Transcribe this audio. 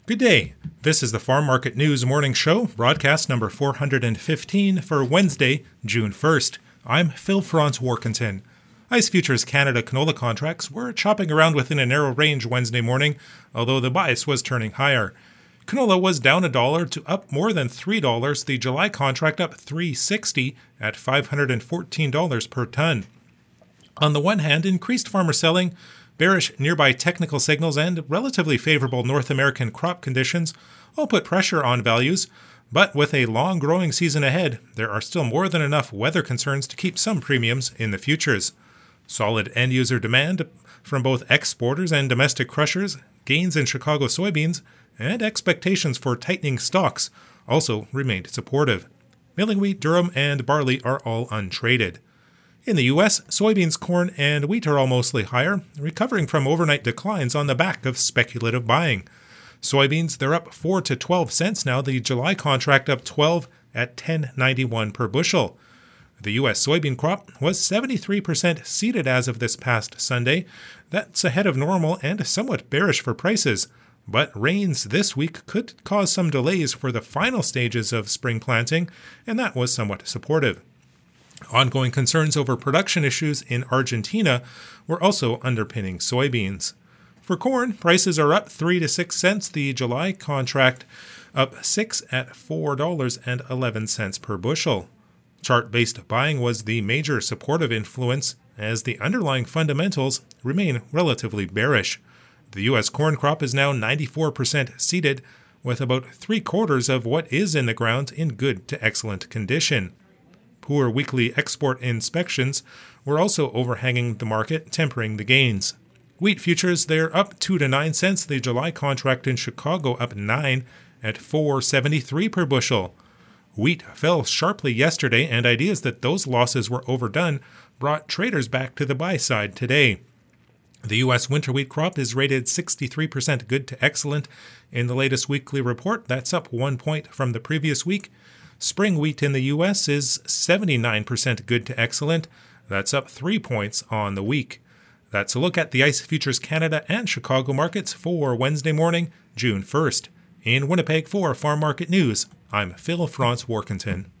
Good day. This is the Farm Market News Morning Show, broadcast number 415 for Wednesday, June 1st. I'm Phil-Francois Warkentin. ICE Futures Canada canola contracts were chopping around within a narrow range Wednesday morning, although the bias was turning higher. Canola was down $1 to up more than $3. The July contract up $3.60 at $514 per ton. On the one hand, increased farmer selling, bearish nearby technical signals, and relatively favorable North American crop conditions all put pressure on values, but with a long growing season ahead, there are still more than enough weather concerns to keep some premiums in the futures. Solid end-user demand from both exporters and domestic crushers, gains in Chicago soybeans, and expectations for tightening stocks also remained supportive. Milling wheat, durum, and barley are all untraded. In the U.S., soybeans, corn, and wheat are all mostly higher, recovering from overnight declines on the back of speculative buying. Soybeans, they're up 4 to 12 cents now, the July contract up 12 at $10.91 per bushel. The U.S. soybean crop was 73% seeded as of this past Sunday. That's ahead of normal and somewhat bearish for prices. But rains this week could cause some delays for the final stages of spring planting, and that was somewhat supportive. Ongoing concerns over production issues in Argentina were also underpinning soybeans. For corn, prices are up 3 to 6 cents. The July contract up 6 at $4.11 per bushel. Chart-based buying was the major supportive influence, as the underlying fundamentals remain relatively bearish. The U.S. corn crop is now 94% seeded, with about 3/4 of what is in the ground in good to excellent condition. Poor weekly export inspections were also overhanging the market, tempering the gains. Wheat futures, they're up 2 to 9 cents. The July contract in Chicago up 9 at $4.73 per bushel. Wheat fell sharply yesterday, and ideas that those losses were overdone brought traders back to the buy side today. The U.S. winter wheat crop is rated 63% good to excellent in the latest weekly report. That's up 1 point from the previous week. Spring wheat in the U.S. is 79% good to excellent. That's up 3 points on the week. That's a look at the ICE Futures Canada and Chicago markets for Wednesday morning, June 1st. In Winnipeg for Farm Market News, I'm Phil-Francois Warkentin.